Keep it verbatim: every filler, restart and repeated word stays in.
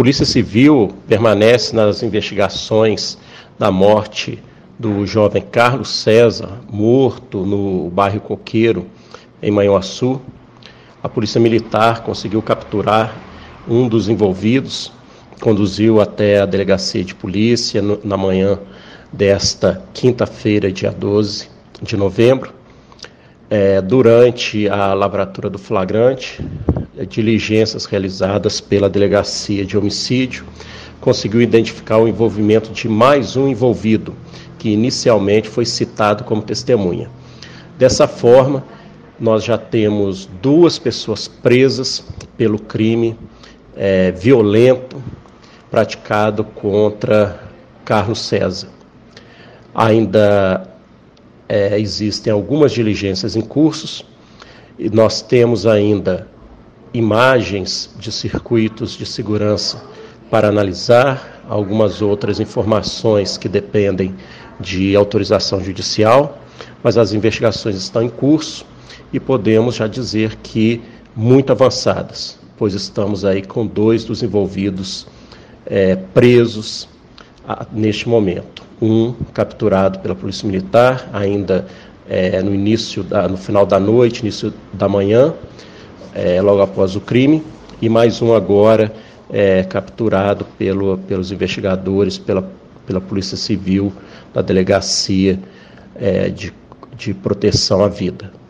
Polícia Civil permanece nas investigações da morte do jovem Carlos César, morto no bairro Coqueiro, em Manhuaçu. A Polícia Militar conseguiu capturar um dos envolvidos, conduziu até a delegacia de polícia no, na manhã desta quinta-feira, dia doze de novembro. É, durante a lavratura do flagrante, diligências realizadas pela Delegacia de Homicídio, conseguiu identificar o envolvimento de mais um envolvido, que inicialmente foi citado como testemunha. Dessa forma, nós já temos duas pessoas presas pelo crime é, violento praticado contra Carlos César. Ainda é, existem algumas diligências em cursos e nós temos ainda imagens de circuitos de segurança para analisar, algumas outras informações que dependem de autorização judicial, mas as investigações estão em curso e podemos já dizer que muito avançadas, pois estamos aí com dois dos envolvidos é, presos a, neste momento. Um capturado pela Polícia Militar, ainda é, no início, da, no final da noite, início da manhã, é, logo após o crime, e mais um agora é, capturado pelo, pelos investigadores, pela, pela Polícia Civil, da Delegacia é, de, de Proteção à Vida.